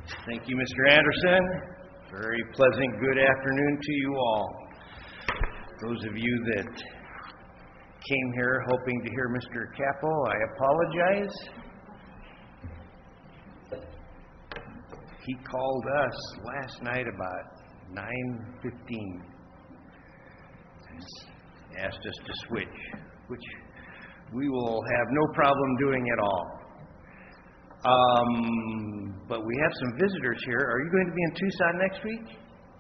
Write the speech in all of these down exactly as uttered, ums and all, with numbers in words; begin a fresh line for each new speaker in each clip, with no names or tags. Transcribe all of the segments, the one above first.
Thank you, Mister Anderson. Very pleasant good afternoon to you all. Those of you that came here hoping to hear Mister Capo, I apologize. He called us last night about nine fifteen. Asked us to switch, which we will have no problem doing at all. Um, but we have some visitors here. Are you going to be in Tucson next week?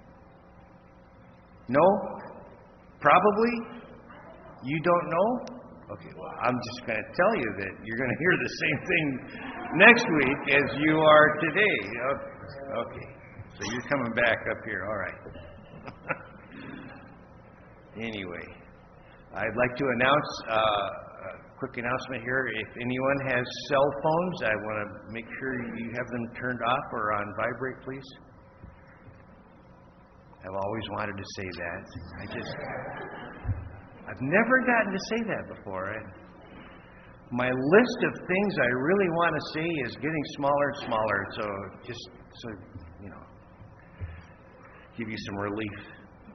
No? Probably? You don't know? Okay, well, I'm just going to tell you that you're going to hear the same thing next week as you are today. Okay, so you're coming back up here. All right. Anyway, I'd like to announce... Uh, Quick announcement here. If anyone has cell phones, I want to make sure you have them turned off or on vibrate, please. I've always wanted to say that. I just, I've never gotten to say that before. And my list of things I really want to say is getting smaller and smaller. So just, so, you know, give you some relief.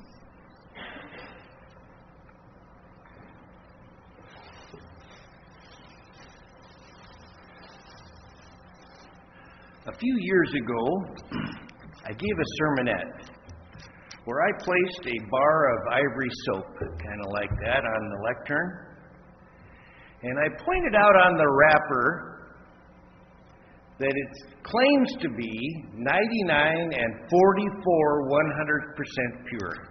A few years ago, I gave a sermonette where I placed a bar of ivory soap, kind of like that, on the lectern. And I pointed out on the wrapper that it claims to be ninety-nine and forty-four one hundredths percent pure.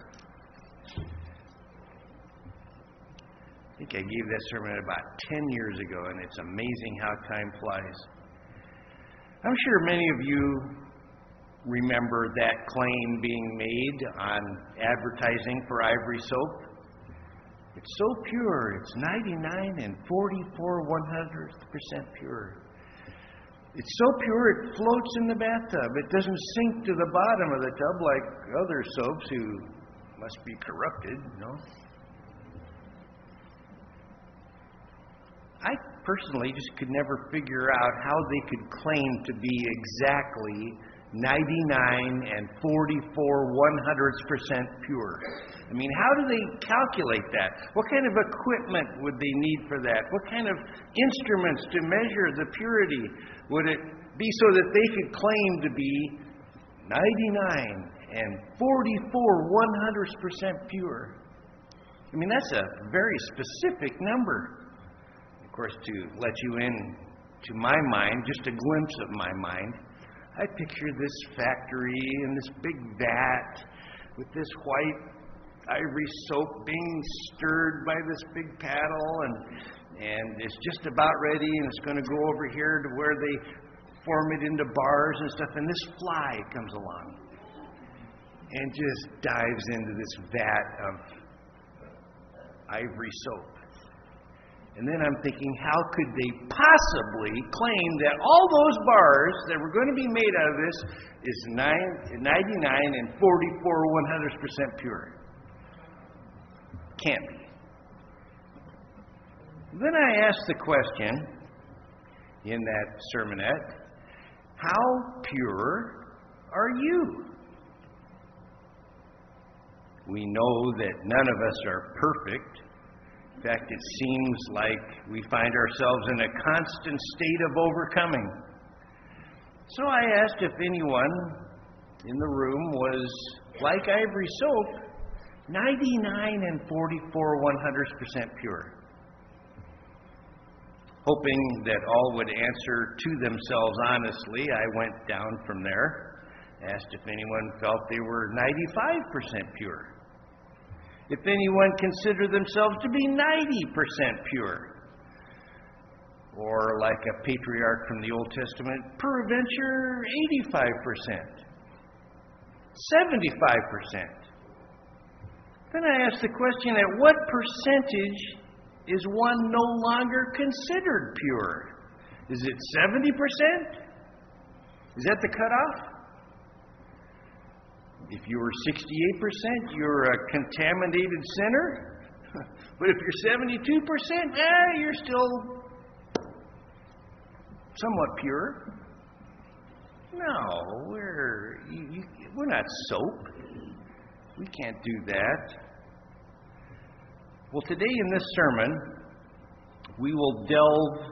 I think I gave that sermonette about ten years ago, and it's amazing how time flies. I'm sure many of you remember that claim being made on advertising for ivory soap. It's so pure. It's ninety-nine and forty-four one hundredths percent pure. It's so pure it floats in the bathtub. It doesn't sink to the bottom of the tub like other soaps who must be corrupted, you know. I personally just could never figure out how they could claim to be exactly ninety-nine and forty-four one hundredths percent pure. I mean, how do they calculate that? What kind of equipment would they need for that? What kind of instruments to measure the purity would it be so that they could claim to be ninety-nine and forty-four one hundredths percent pure? I mean, that's a very specific number. Of course, to let you in to my mind, just a glimpse of my mind, I picture this factory and this big vat with this white ivory soap being stirred by this big paddle, and and it's just about ready, and it's going to go over here to where they form it into bars and stuff, and this fly comes along and just dives into this vat of ivory soap. And then I'm thinking, how could they possibly claim that all those bars that were going to be made out of this is ninety-nine and forty-four one hundredths percent pure? Can't be. Then I asked the question in that sermonette, how pure are you? We know that none of us are perfect. In fact, it seems like we find ourselves in a constant state of overcoming. So I asked if anyone in the room was, like ivory soap, ninety-nine and forty-four one hundredths percent pure. Hoping that all would answer to themselves honestly, I went down from there, asked if anyone felt they were ninety-five percent pure. If anyone considered themselves to be ninety percent pure. Or like a patriarch from the Old Testament, peradventure eighty-five percent. seventy-five percent. Then I asked the question, at what percentage is one no longer considered pure? Is it seventy percent? Is that the cutoff? If you were sixty-eight percent, you're a contaminated sinner. But if you're seventy-two percent, eh, you're still somewhat pure. No, we're, you, you, we're not soap. We can't do that. Well, today in this sermon, we will delve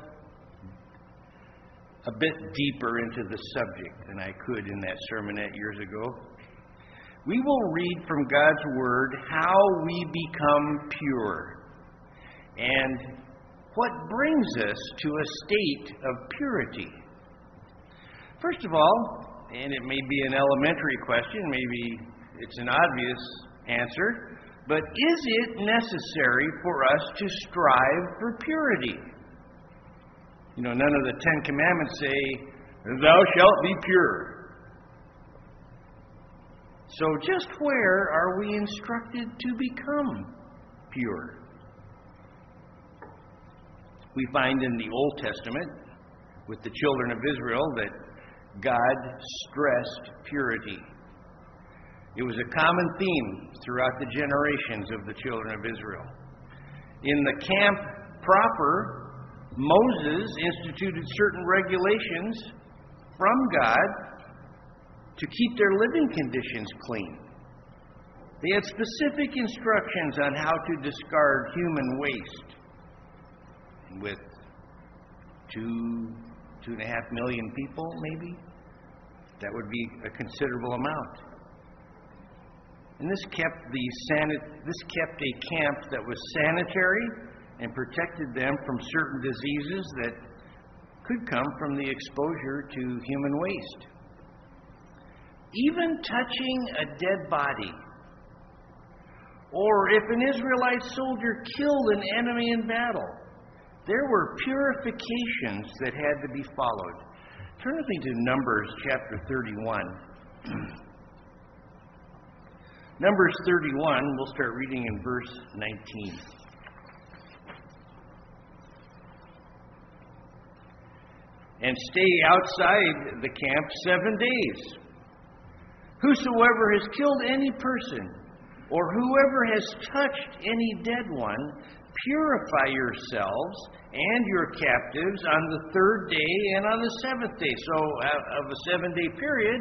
a bit deeper into the subject than I could in that sermonette years ago. We will read from God's Word how we become pure and what brings us to a state of purity. First of all, and it may be an elementary question, maybe it's an obvious answer, but is it necessary for us to strive for purity? You know, none of the Ten Commandments say, "Thou shalt be pure." So just where are we instructed to become pure? We find in the Old Testament with the children of Israel that God stressed purity. It was a common theme throughout the generations of the children of Israel. In the camp proper, Moses instituted certain regulations from God to keep their living conditions clean. They had specific instructions on how to discard human waste. And with two, two and a half million people, maybe, that would be a considerable amount. And this kept the sanit- this kept a camp that was sanitary and protected them from certain diseases that could come from the exposure to human waste. Even touching a dead body, or if an Israelite soldier killed an enemy in battle, there were purifications that had to be followed. Turn with me to Numbers chapter thirty-one. Numbers thirty-one, we'll start reading in verse nineteen. And stay outside the camp seven days. Whosoever has killed any person, or whoever has touched any dead one, purify yourselves and your captives on the third day and on the seventh day. So, of a seven-day period,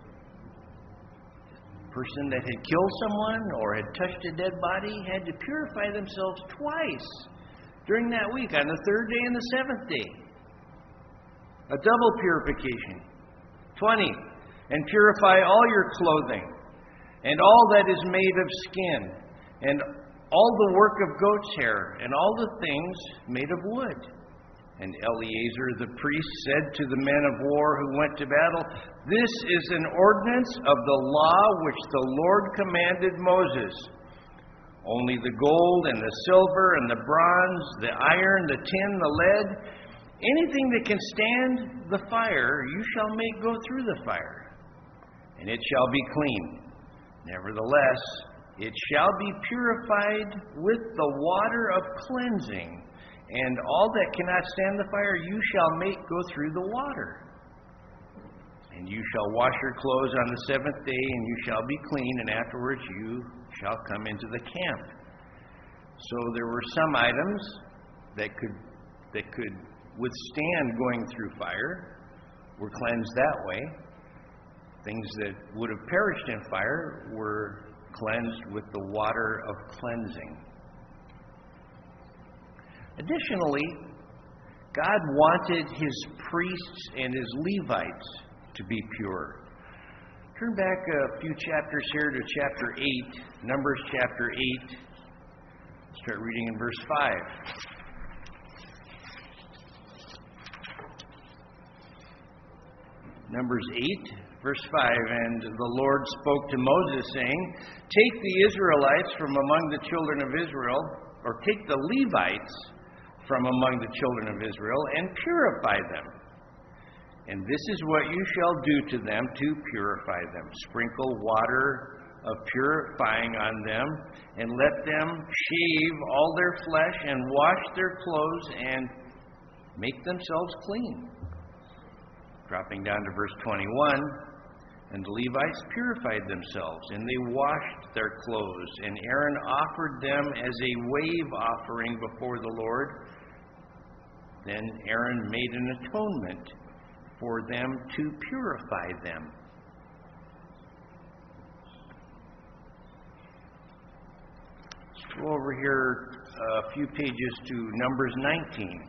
the person that had killed someone or had touched a dead body had to purify themselves twice during that week, on the third day and the seventh day. A double purification. twenty. And purify all your clothing, and all that is made of skin, and all the work of goat's hair, and all the things made of wood. And Eleazar the priest said to the men of war who went to battle, "This is an ordinance of the law which the Lord commanded Moses. Only the gold and the silver and the bronze, the iron, the tin, the lead, anything that can stand the fire, you shall make go through the fire. And it shall be clean. Nevertheless, it shall be purified with the water of cleansing, and all that cannot stand the fire you shall make go through the water. And you shall wash your clothes on the seventh day, and you shall be clean, and afterwards you shall come into the camp." So there were some items that could that could withstand going through fire, were cleansed that way. Things that would have perished in fire were cleansed with the water of cleansing. Additionally, God wanted His priests and His Levites to be pure. Turn back a few chapters here to chapter eight, Numbers chapter eight. Start reading in verse five. Numbers eight, verse five, "And the Lord spoke to Moses, saying, Take the Israelites from among the children of Israel, or take the Levites from among the children of Israel, and purify them. And this is what you shall do to them to purify them. Sprinkle water of purifying on them, and let them shave all their flesh, and wash their clothes, and make themselves clean." Dropping down to verse twenty-one, "And the Levites purified themselves, and they washed their clothes, and Aaron offered them as a wave offering before the Lord. Then Aaron made an atonement for them to purify them. Let's go over here a few pages to Numbers nineteen.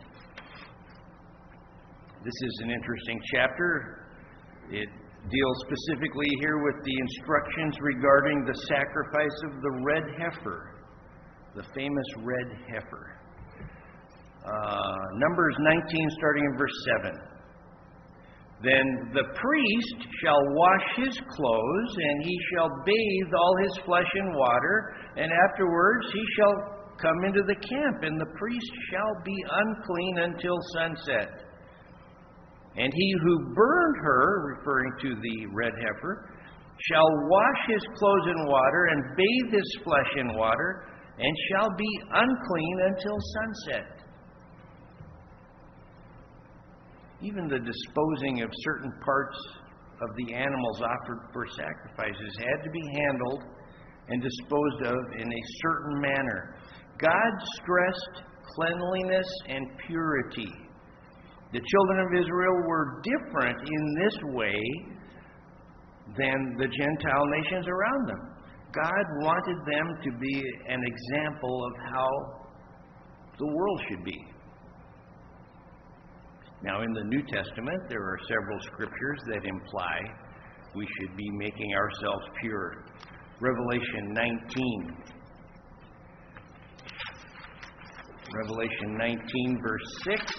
This is an interesting chapter. It deals specifically here with the instructions regarding the sacrifice of the red heifer, the famous red heifer. Uh, Numbers nineteen, starting in verse seven. Then the priest shall wash his clothes, and he shall bathe all his flesh in water, and afterwards he shall come into the camp, and the priest shall be unclean until sunset. And he who burned her, referring to the red heifer, shall wash his clothes in water, and bathe his flesh in water, and shall be unclean until sunset. Even the disposing of certain parts of the animals offered for sacrifices had to be handled and disposed of in a certain manner. God stressed cleanliness and purity. The children of Israel were different in this way than the Gentile nations around them. God wanted them to be an example of how the world should be. Now, in the New Testament, there are several scriptures that imply we should be making ourselves pure. Revelation nineteen. Revelation nineteen, verse six.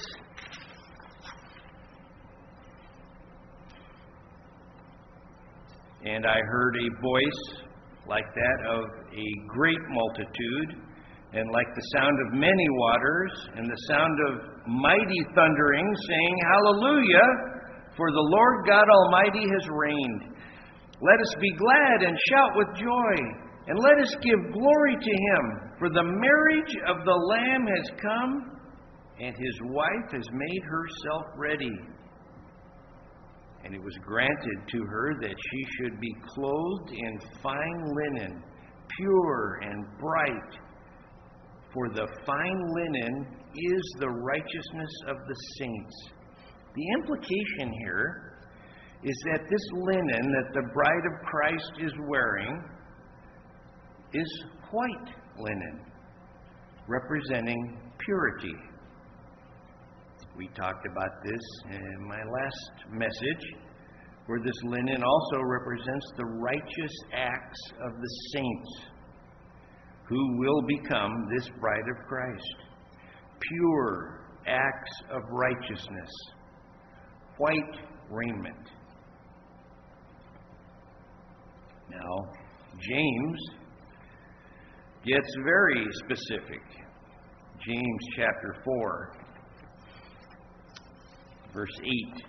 And I heard a voice like that of a great multitude, and like the sound of many waters, and the sound of mighty thundering, saying, Hallelujah, for the Lord God Almighty has reigned. Let us be glad and shout with joy, and let us give glory to Him, for the marriage of the Lamb has come, and His wife has made herself ready. And it was granted to her that she should be clothed in fine linen, pure and bright. For the fine linen is the righteousness of the saints. The implication here is that this linen that the bride of Christ is wearing is white linen, representing purity. We talked about this in my last message, where this linen also represents the righteous acts of the saints who will become this bride of Christ. Pure acts of righteousness, white raiment. Now, James gets very specific. James chapter four. Verse eight.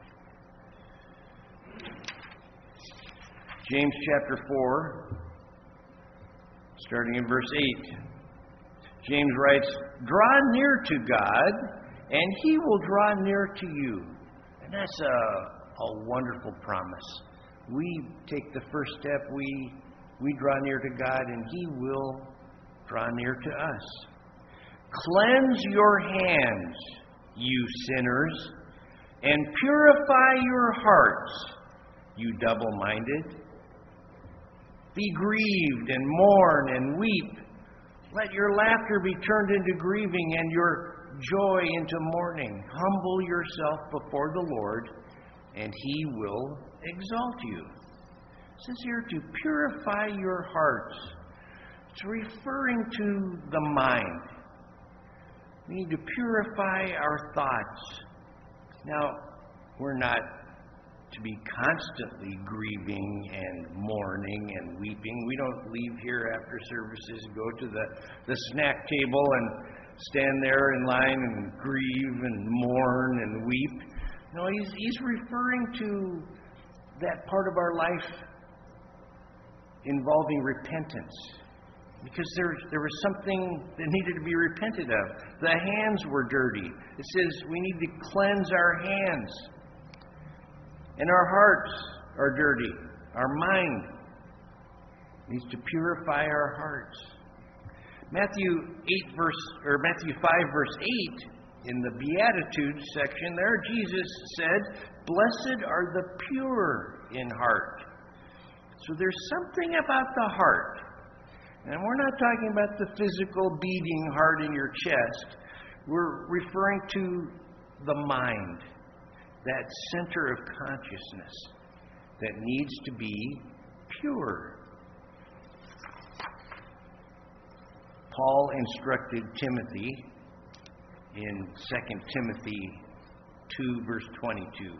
James chapter four, starting in verse eight. James writes, Draw near to God, and He will draw near to you. And that's a, a wonderful promise. We take the first step, we, we draw near to God, and He will draw near to us. Cleanse your hands, you sinners, and purify your hearts, you double-minded. Be grieved and mourn and weep. Let your laughter be turned into grieving and your joy into mourning. Humble yourself before the Lord, and He will exalt you. It says here to purify your hearts. It's referring to the mind. We need to purify our thoughts. Now, we're not to be constantly grieving and mourning and weeping. We don't leave here after services, go to the, the snack table and stand there in line and grieve and mourn and weep. No, he's, he's referring to that part of our life involving repentance. Because there, there was something that needed to be repented of. The hands were dirty. It says we need to cleanse our hands. And our hearts are dirty. Our mind needs to purify our hearts. Matthew eight verse or Matthew five verse eight in the Beatitudes section there, Jesus said, "Blessed are the pure in heart." So there's something about the heart. And we're not talking about the physical beating heart in your chest. We're referring to the mind, that center of consciousness that needs to be pure. Paul instructed Timothy in Second Timothy two, verse twenty-two.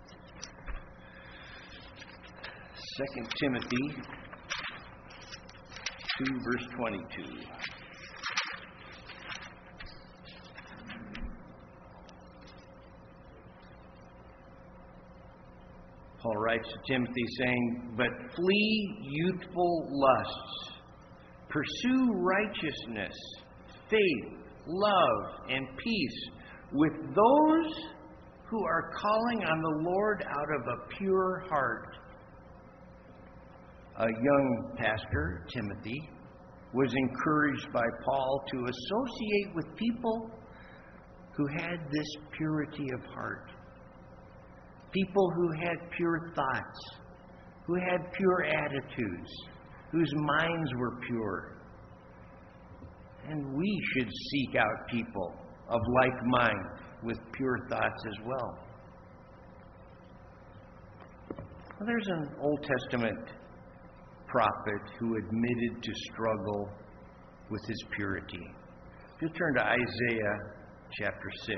Second Timothy two, verse twenty-two. Paul writes to Timothy saying, "But flee youthful lusts. Pursue righteousness, faith, love, and peace with those who are calling on the Lord out of a pure heart." A young pastor, Timothy, was encouraged by Paul to associate with people who had this purity of heart. People who had pure thoughts, who had pure attitudes, whose minds were pure. And we should seek out people of like mind with pure thoughts as well. Well, there's an Old Testament prophet who admitted to struggle with his purity. If you turn to Isaiah chapter six.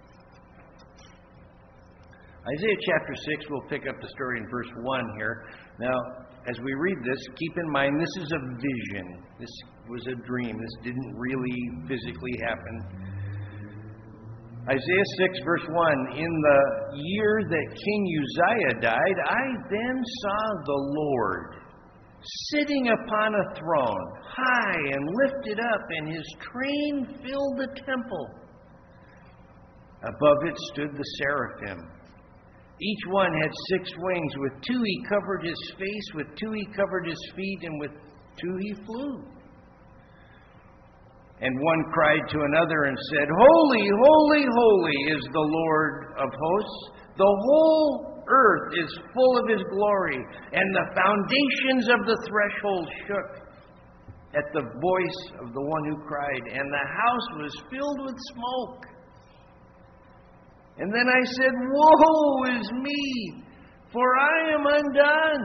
Isaiah chapter six, we'll pick up the story in verse one here. Now, as we read this, keep in mind this is a vision. This was a dream. This didn't really physically happen. Isaiah six, verse one, "In the year that King Uzziah died, I then saw the Lord sitting upon a throne, high and lifted up, and his train filled the temple. Above it stood the seraphim. Each one had six wings. With two he covered his face, with two he covered his feet, and with two he flew. And one cried to another and said, Holy, holy, holy is the Lord of hosts. The whole earth is full of his glory. And the foundations of the threshold shook at the voice of the one who cried, and the house was filled with smoke. And then I said, Woe is me, for I am undone.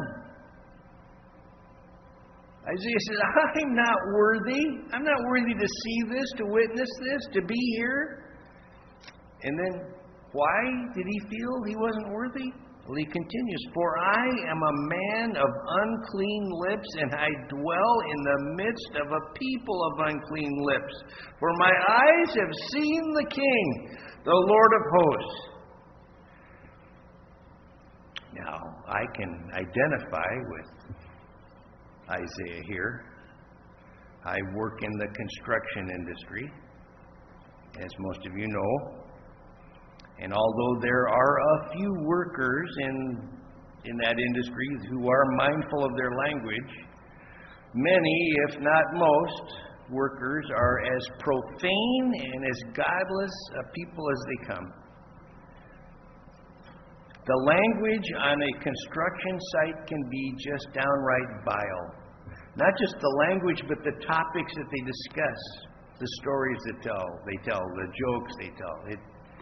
Isaiah says, I'm not worthy. I'm not worthy to see this, to witness this, to be here. And then, why did he feel he wasn't worthy? Well, he continues, For I am a man of unclean lips, and I dwell in the midst of a people of unclean lips. For my eyes have seen the King, the Lord of hosts. Now, I can identify with Isaiah here. I work in the construction industry, as most of you know. And although there are a few workers in, in that industry who are mindful of their language, many, if not most, workers are as profane and as godless a people as they come. The language on a construction site can be just downright vile. Not just the language, but the topics that they discuss, the stories that tell, they tell, the jokes they tell. It,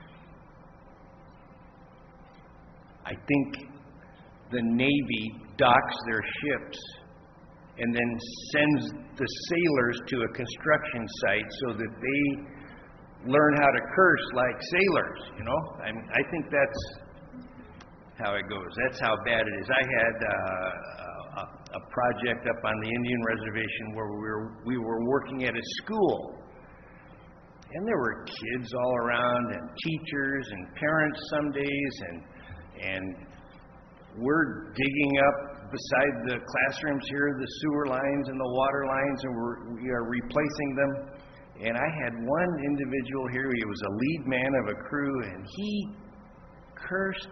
I think the Navy docks their ships and then sends the sailors to a construction site so that they learn how to curse like sailors, you know? I mean, I think that's how it goes. That's how bad it is. I had uh, a, a project up on the Indian reservation where we were, we were working at a school. And there were kids all around and teachers and parents some days, and and we're digging up beside the classrooms here, the sewer lines and the water lines, and we're, we are replacing them. And I had one individual here, he was a lead man of a crew, and he cursed.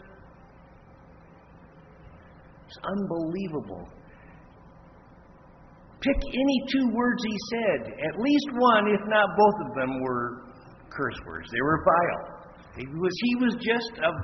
It's unbelievable. Pick any two words he said. At least one, if not both of them, were curse words. They were vile. He was, he was just a...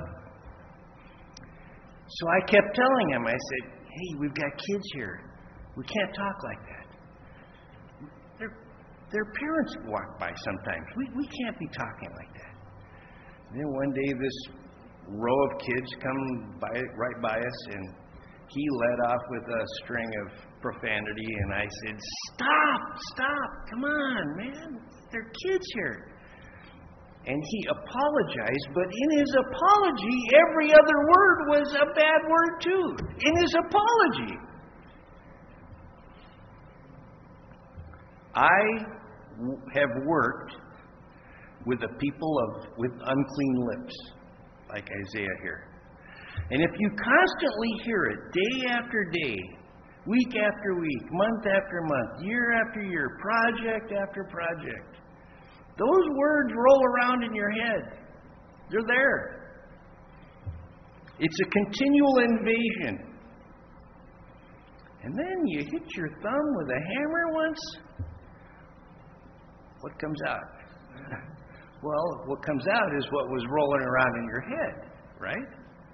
So I kept telling him, I said, hey, we've got kids here. We can't talk like that. Their, their parents walk by sometimes. We, we can't be talking like that. And then one day this row of kids come by, right by us, and he led off with a string of profanity, and I said, stop, stop, come on, man. There are kids here. And he apologized, but in his apology, every other word was a bad word too. In his apology. I w- have worked with a people of with unclean lips, like Isaiah here. And if you constantly hear it day after day, week after week, month after month, year after year, project after project, those words roll around in your head. They're there. It's a continual invasion. And then you hit your thumb with a hammer once. What comes out? Well, what comes out is what was rolling around in your head, right?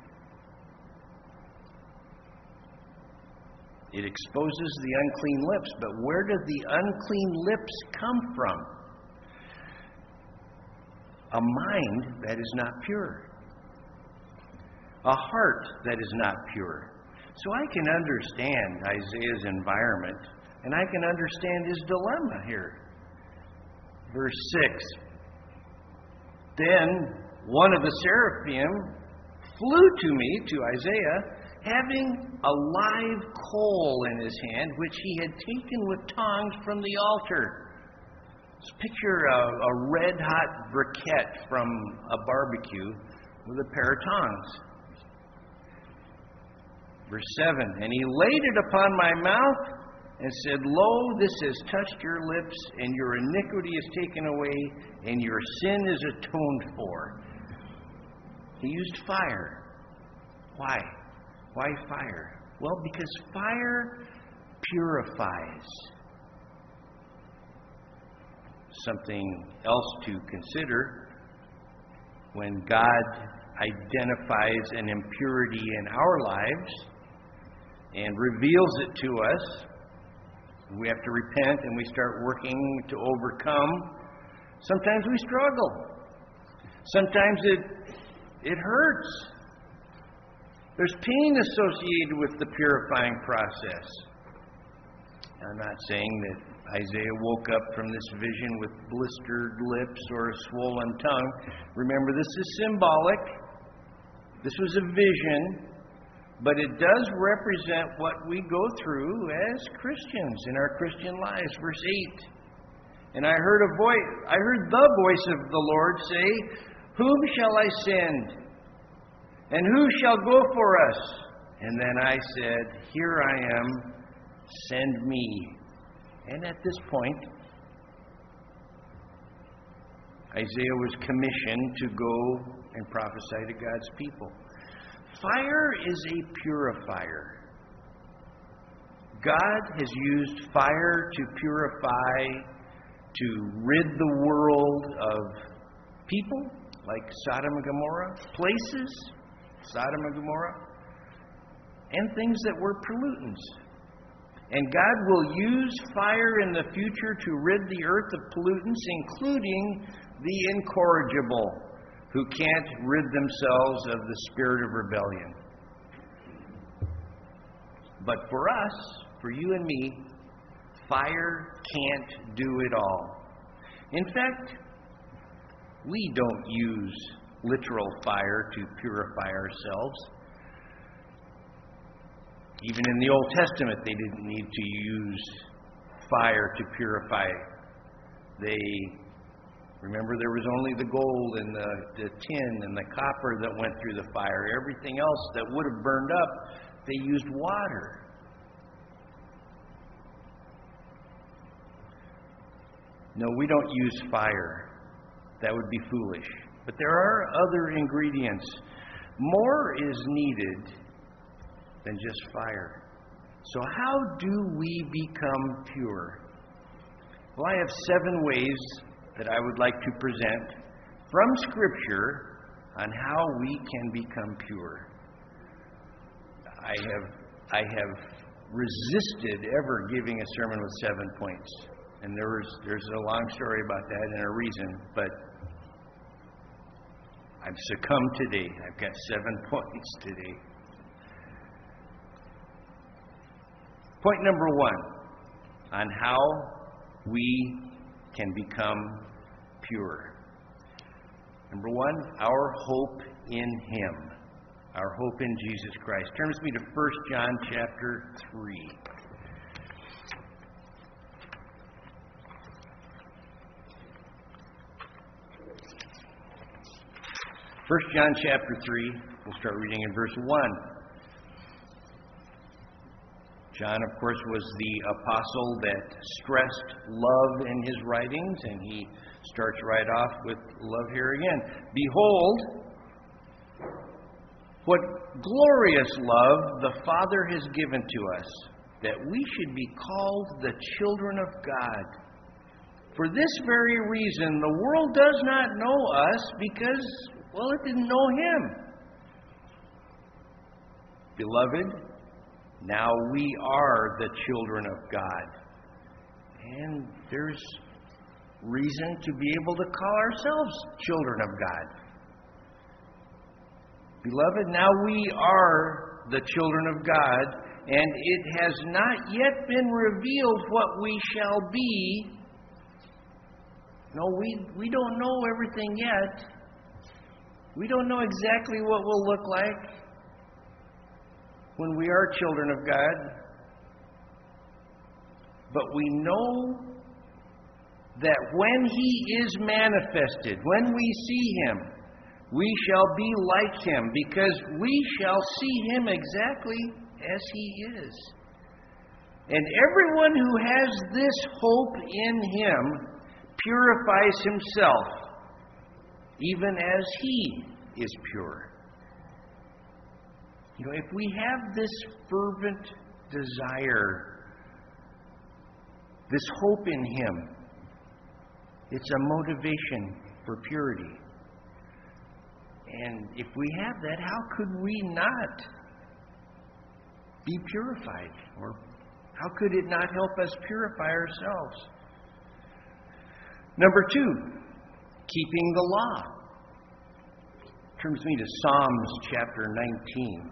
It exposes the unclean lips. But where do the unclean lips come from? A mind that is not pure. A heart that is not pure. So I can understand Isaiah's environment, and I can understand his dilemma here. Verse six. Then one of the seraphim flew to me, to Isaiah, having a live coal in his hand, which he had taken with tongs from the altar. Just picture a, a red-hot briquette from a barbecue with a pair of tongs. Verse seven, and he laid it upon my mouth and said, lo, this has touched your lips, and your iniquity is taken away, and your sin is atoned for. He used fire. Why? Why fire? Well, because fire purifies. Something else to consider, when God identifies an impurity in our lives and reveals it to us, we have to repent and we start working to overcome. Sometimes we struggle. Sometimes it it hurts. There's pain associated with the purifying process. I'm not saying that Isaiah woke up from this vision with blistered lips or a swollen tongue. Remember, this is symbolic. This was a vision, but it does represent what we go through as Christians in our Christian lives. Verse eight. And I heard a voice, I heard the voice of the Lord say, whom shall I send? And who shall go for us? And then I said, here I am, send me. And at this point, Isaiah was commissioned to go and prophesy to God's people. Fire is a purifier. God has used fire to purify, to rid the world of people like Sodom and Gomorrah, places, Sodom and Gomorrah, and things that were pollutants. And God will use fire in the future to rid the earth of pollutants, including the incorrigible, who can't rid themselves of the spirit of rebellion. But for us, for you and me, fire can't do it all. In fact, we don't use literal fire to purify ourselves. Even in the Old Testament, they didn't need to use fire to purify. They, remember, there was only the gold and the, the tin and the copper that went through the fire. Everything else that would have burned up, they used water. No, we don't use fire. That would be foolish. But there are other ingredients. More is needed than just fire. So how do we become pure? Well, I have seven ways that I would like to present from Scripture on how we can become pure. I have I have resisted ever giving a sermon with seven points. And there was there's a long story about that and a reason, but I've succumbed today. I've got seven points today. Point number one on how we can become pure. Number one, our hope in Him. Our hope in Jesus Christ. Turn with me to First John chapter three. First John chapter three, we'll start reading in verse one. John, of course, was the apostle that stressed love in his writings, and he starts right off with love here again. Behold, what glorious love the Father has given to us, that we should be called the children of God. For this very reason, the world does not know us because, well, it didn't know Him. Beloved, now we are the children of God. And there's reason to be able to call ourselves children of God. Beloved, now we are the children of God, and it has not yet been revealed what we shall be. No, we, we don't know everything yet. We don't know exactly what we'll look like when we are children of God. But we know that when He is manifested, when we see Him, we shall be like Him, because we shall see Him exactly as He is. And everyone who has this hope in Him purifies himself, even as He is pure. You know, if we have this fervent desire, this hope in Him, it's a motivation for purity. And if we have that, how could we not be purified? Or how could it not help us purify ourselves? Number two, keeping the law. Turn with me to Psalms chapter nineteen.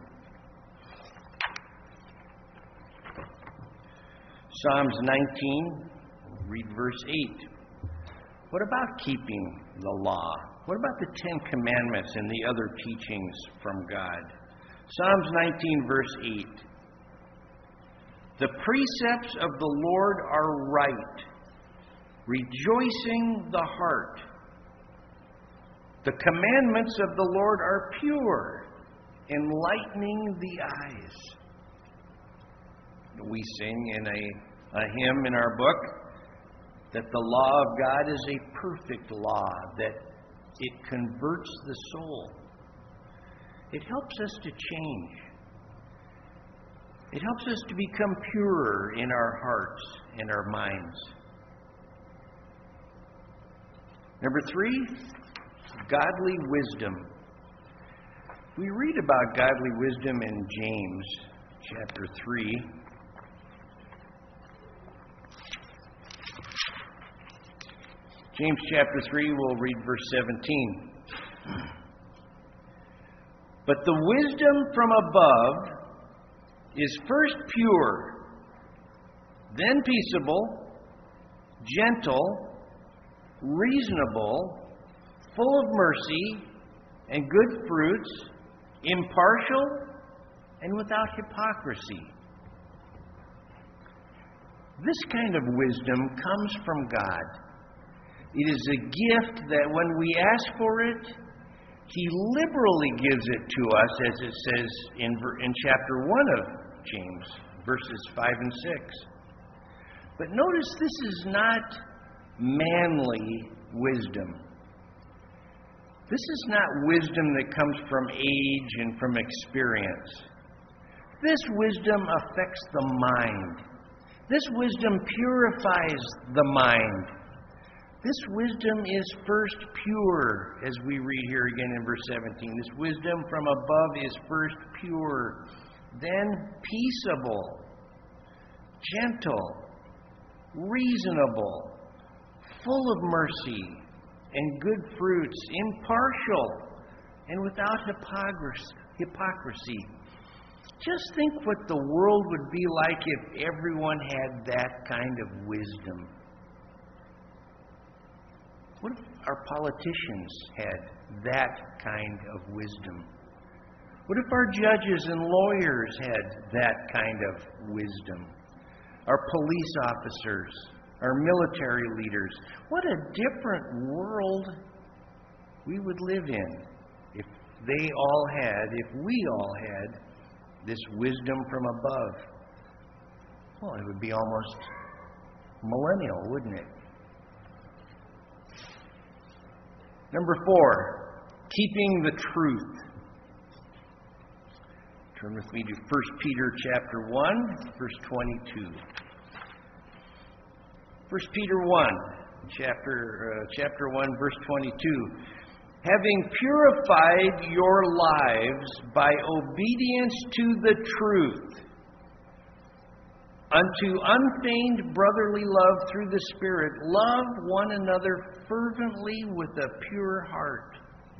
Psalms nineteen, read verse eight. What about keeping the law? What about the Ten Commandments and the other teachings from God? Psalms nineteen, verse eight. The precepts of the Lord are right, rejoicing the heart. The commandments of the Lord are pure, enlightening the eyes. We sing in a, a hymn in our book that the law of God is a perfect law, that it converts the soul. It helps us to change. It helps us to become purer in our hearts and our minds. Number three, godly wisdom. We read about godly wisdom in James chapter three. James chapter three, we'll read verse seventeen. But the wisdom from above is first pure, then peaceable, gentle, reasonable, full of mercy and good fruits, impartial and without hypocrisy. This kind of wisdom comes from God. It is a gift that when we ask for it, He liberally gives it to us, as it says in, in chapter one of James, verses five and six. But notice this is not manly wisdom. This is not wisdom that comes from age and from experience. This wisdom affects the mind. This wisdom purifies the mind. This wisdom is first pure, as we read here again in verse seventeen. This wisdom from above is first pure, then peaceable, gentle, reasonable, full of mercy and good fruits, impartial, and without hypocrisy. Just think what the world would be like if everyone had that kind of wisdom. What if our politicians had that kind of wisdom? What if our judges and lawyers had that kind of wisdom? Our police officers, our military leaders. What a different world we would live in if they all had, if we all had, this wisdom from above. Well, it would be almost millennial, wouldn't it? Number four, keeping the truth. Turn with me to First Peter chapter one, verse twenty-two. First Peter one, chapter, uh, chapter one, verse twenty-two. Having purified your lives by obedience to the truth, unto unfeigned brotherly love through the Spirit, love one another fervently with a pure heart.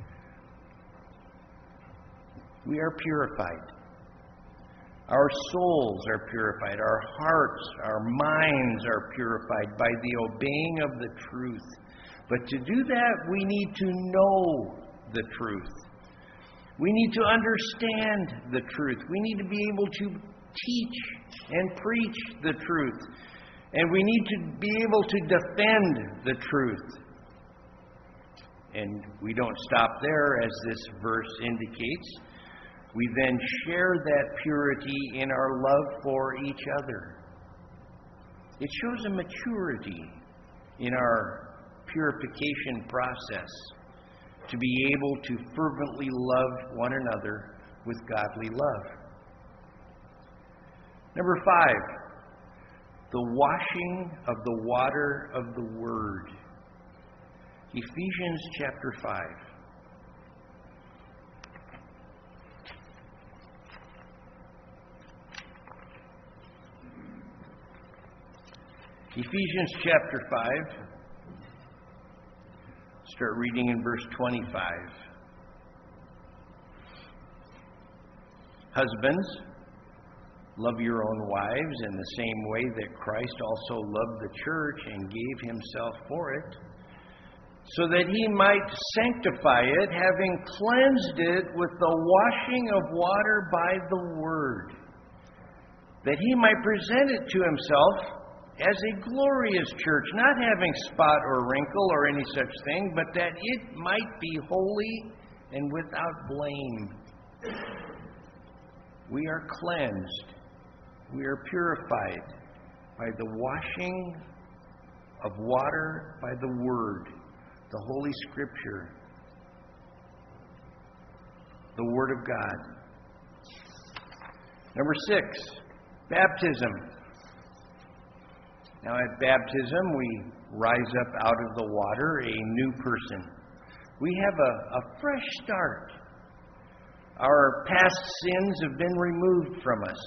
We are purified. Our souls are purified. Our hearts, our minds are purified by the obeying of the truth. But to do that, we need to know the truth. We need to understand the truth. We need to be able to teach and preach the truth. And we need to be able to defend the truth. And we don't stop there, as this verse indicates. We then share that purity in our love for each other. It shows a maturity in our purification process to be able to fervently love one another with godly love. Number five, the washing of the water of the Word. Ephesians chapter five. Ephesians chapter five. Start reading in verse twenty-five. Husbands, love your own wives in the same way that Christ also loved the church and gave himself for it, so that he might sanctify it, having cleansed it with the washing of water by the word, that he might present it to himself as a glorious church, not having spot or wrinkle or any such thing, but that it might be holy and without blame. We are cleansed. We are purified by the washing of water by the Word, the Holy Scripture, the Word of God. Number six, baptism. Now, at baptism, we rise up out of the water a new person. We have a, a fresh start. Our past sins have been removed from us.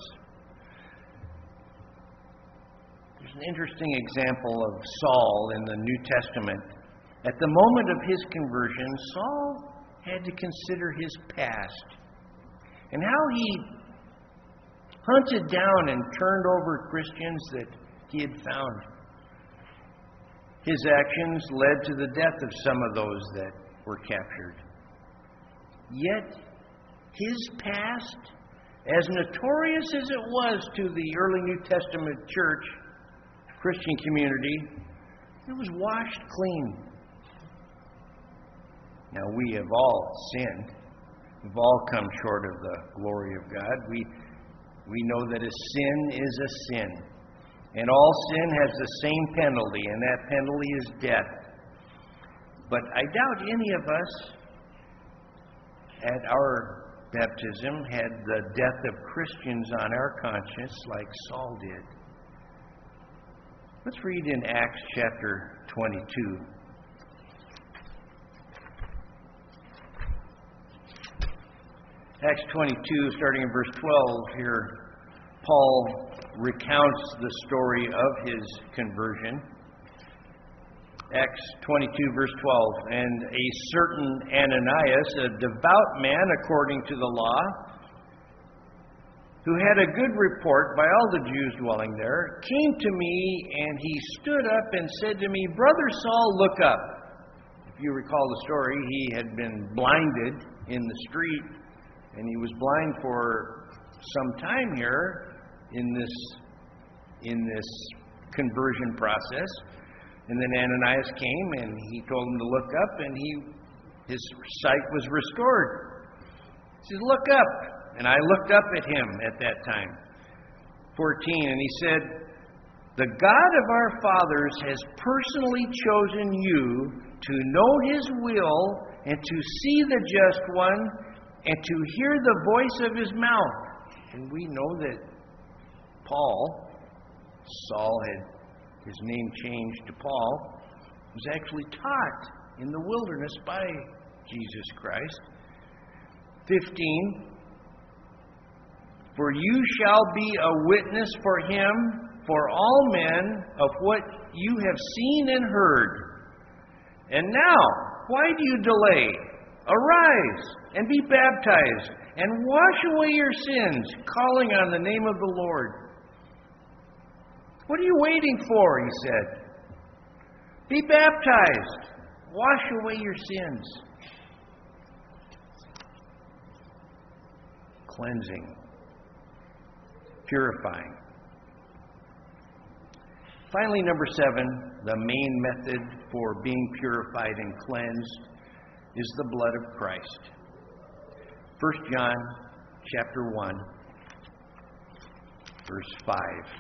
There's an interesting example of Saul in the New Testament. At the moment of his conversion, Saul had to consider his past and how he hunted down and turned over Christians that he had found. His actions led to the death of some of those that were captured. Yet, his past, as notorious as it was to the early New Testament church, Christian community, it was washed clean. Now, we have all sinned. We've all come short of the glory of God. We, we know that a sin is a sin. And all sin has the same penalty, and that penalty is death. But I doubt any of us at our baptism had the death of Christians on our conscience like Saul did. Let's read in Acts chapter twenty-two. Acts twenty-two, starting in verse twelve, here Paul recounts the story of his conversion. Acts twenty-two, verse twelve, and a certain Ananias, a devout man according to the law, who had a good report by all the Jews dwelling there, came to me, and he stood up and said to me, Brother Saul, look up. If you recall the story, he had been blinded in the street, and he was blind for some time here in this, in this conversion process. And then Ananias came, and he told him to look up, and he his sight was restored. He says, look up. And I looked up at him at that time. fourteen, and he said, the God of our fathers has personally chosen you to know his will and to see the just one and to hear the voice of his mouth. And we know that Paul, Saul had his name changed to Paul, was actually taught in the wilderness by Jesus Christ. fifteen, for you shall be a witness for him, for all men, of what you have seen and heard. And now, why do you delay? Arise and be baptized and wash away your sins, calling on the name of the Lord. What are you waiting for? He said. Be baptized. Wash away your sins. Cleansing. Purifying. Finally, number seven, the main method for being purified and cleansed is the blood of Christ. First John chapter one, verse five.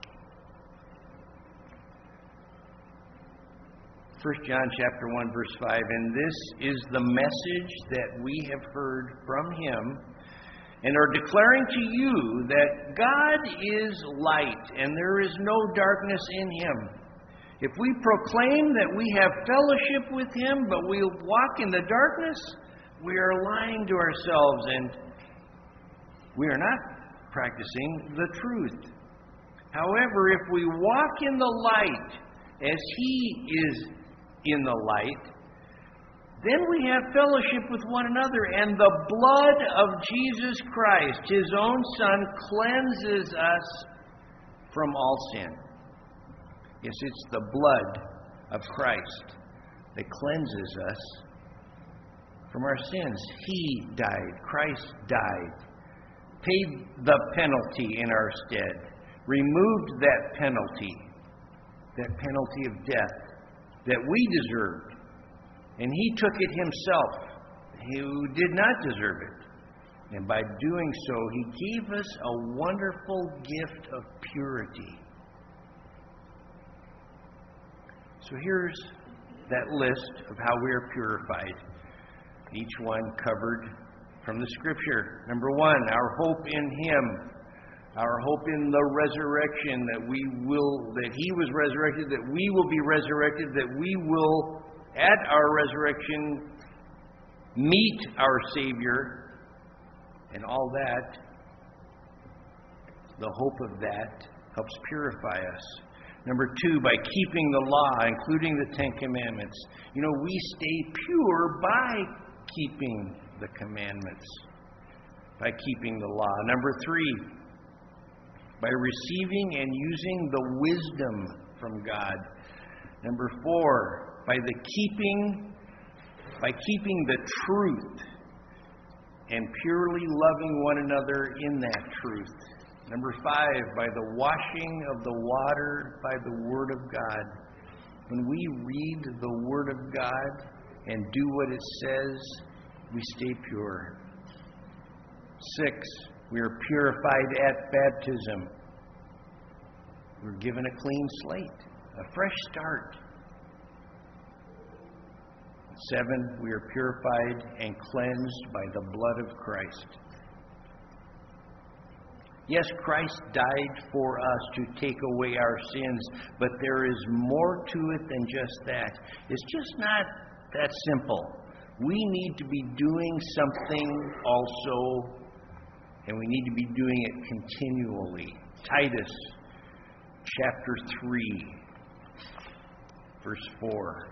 First John chapter one, verse five, and this is the message that we have heard from him and are declaring to you, that God is light and there is no darkness in him. If we proclaim that we have fellowship with him, but we walk in the darkness, we are lying to ourselves and we are not practicing the truth. However, if we walk in the light as he is in the light, then we have fellowship with one another, and the blood of Jesus Christ, his own Son, cleanses us from all sin. Yes, it's the blood of Christ that cleanses us from our sins. He died. Christ died. Paid the penalty in our stead. Removed that penalty. That penalty of death that we deserved. And he took it himself, who did not deserve it. And by doing so, he gave us a wonderful gift of purity. So here's that list of how we are purified. Each one covered from the Scripture. Number one, our hope in him. Our hope in the resurrection, that we will, that he was resurrected, that we will be resurrected, that we will, at our resurrection, meet our Savior, and all that. The hope of that helps purify us. Number two, by keeping the law, including the Ten Commandments. You know, we stay pure by keeping the commandments, by keeping the law. Number three, by receiving and using the wisdom from God. Number four, by the keeping, by keeping the truth and purely loving one another in that truth. Number five, by the washing of the water by the Word of God. When we read the Word of God and do what it says, we stay pure. Six, we are purified at baptism. We're given a clean slate, a fresh start. Seven, we are purified and cleansed by the blood of Christ. Yes, Christ died for us to take away our sins, but there is more to it than just that. It's just not that simple. we need to be doing something also, and we need to be doing it continually. Titus chapter three, verse four.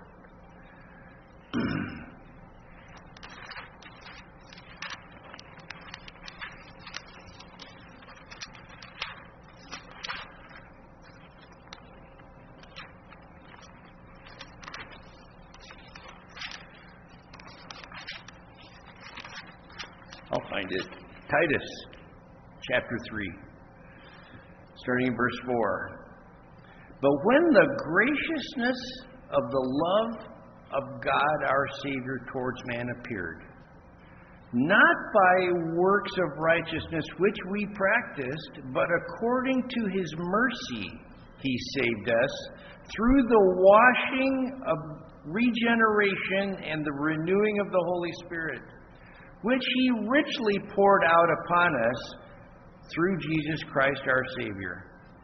I'll find it. Titus chapter three, starting in verse four. But when the graciousness of the love of God our Savior towards man appeared, not by works of righteousness which we practiced, but according to his mercy he saved us through the washing of regeneration and the renewing of the Holy Spirit, which he richly poured out upon us through Jesus Christ our Savior,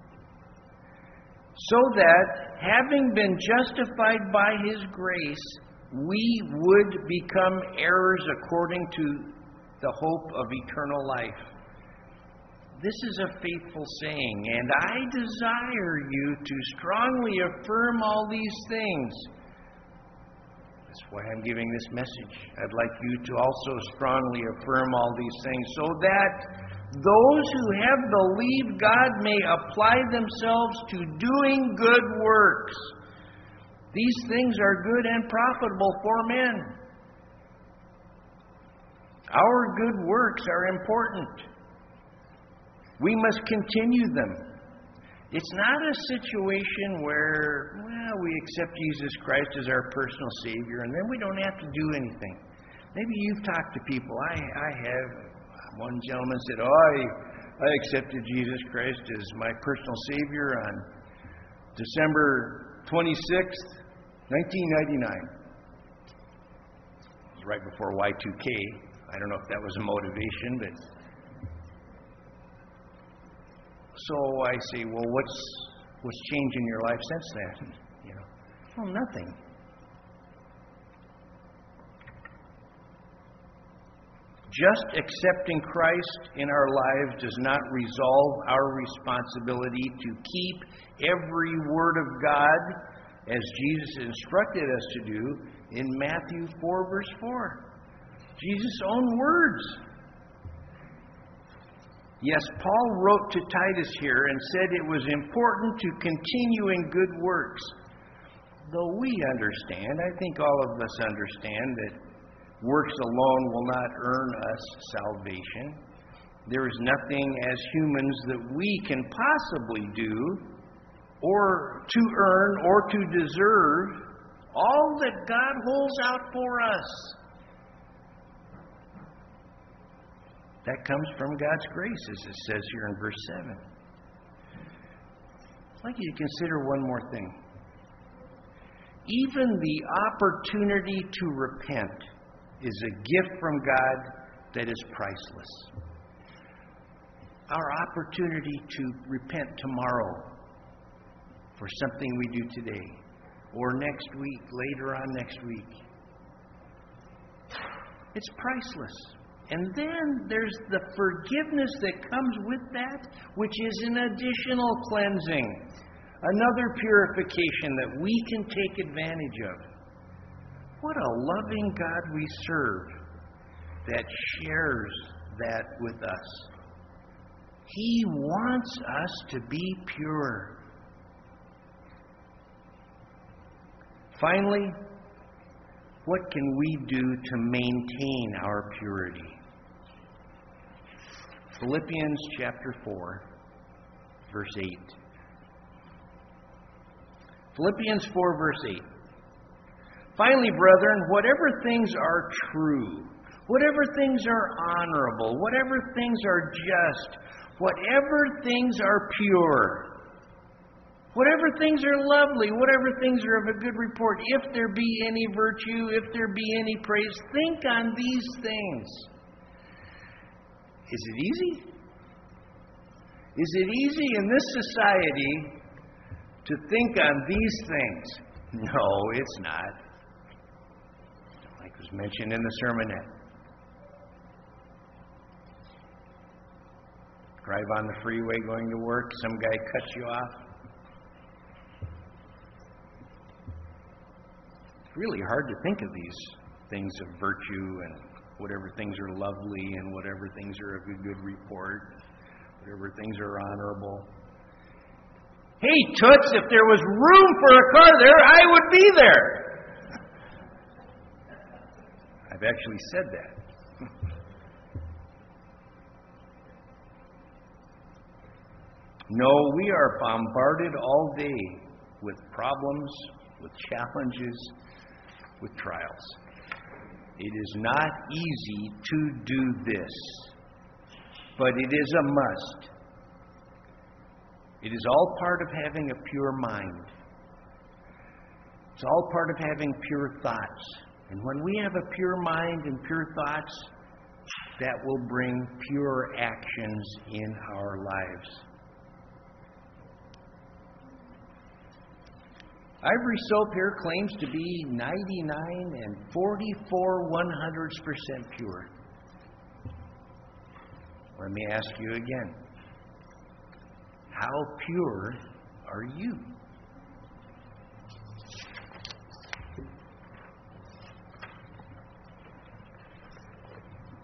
so that, having been justified by his grace, we would become heirs according to the hope of eternal life. This is a faithful saying, and I desire you to strongly affirm all these things. That's why I'm giving this message. I'd like you to also strongly affirm all these things, so that those who have believed God may apply themselves to doing good works. These things are good and profitable for men. Our good works are important. We must continue them. It's not a situation where, well, we accept Jesus Christ as our personal Savior and then we don't have to do anything. Maybe you've talked to people. I, I have. One gentleman said, oh, I, I accepted Jesus Christ as my personal Savior on December twenty-sixth, nineteen ninety-nine. It was right before Y two K. I don't know if that was a motivation, but... So I say, well, what's what's changed in your life since then? You know, well, nothing. Just accepting Christ in our lives does not resolve our responsibility to keep every word of God as Jesus instructed us to do in Matthew four, verse four. Jesus' own words. Yes, Paul wrote to Titus here and said it was important to continue in good works. Though we understand, I think all of us understand that works alone will not earn us salvation. There is nothing as humans that we can possibly do or to earn or to deserve all that God holds out for us. That comes from God's grace, as it says here in verse seven. I'd like you to consider one more thing. Even the opportunity to repent is a gift from God that is priceless. Our opportunity to repent tomorrow for something we do today, or next week, later on next week, it's priceless. And then there's the forgiveness that comes with that, which is an additional cleansing, another purification that we can take advantage of. What a loving God we serve that shares that with us. He wants us to be pure. Finally, what can we do to maintain our purity? Philippians chapter four, verse eight. Philippians four, verse eight. Finally, brethren, whatever things are true, whatever things are honorable, whatever things are just, whatever things are pure, whatever things are lovely, whatever things are of a good report, if there be any virtue, if there be any praise, think on these things. Is it easy? Is it easy in this society to think on these things? No, it's not. Like It was mentioned in the sermonette. Drive on the freeway going to work, some guy cuts you off. It's really hard to think of these things of virtue and whatever things are lovely and whatever things are of a good report, whatever things are honorable. Hey, Toots, if there was room for a car there, I would be there. I've actually said that. No, we are bombarded all day with problems, with challenges, with trials. It is not easy to do this, but it is a must. It is all part of having a pure mind. It's all part of having pure thoughts. And when we have a pure mind and pure thoughts, that will bring pure actions in our lives. Ivory soap here claims to be ninety-nine and forty-four one hundredths percent pure. Let me ask you again. How pure are you?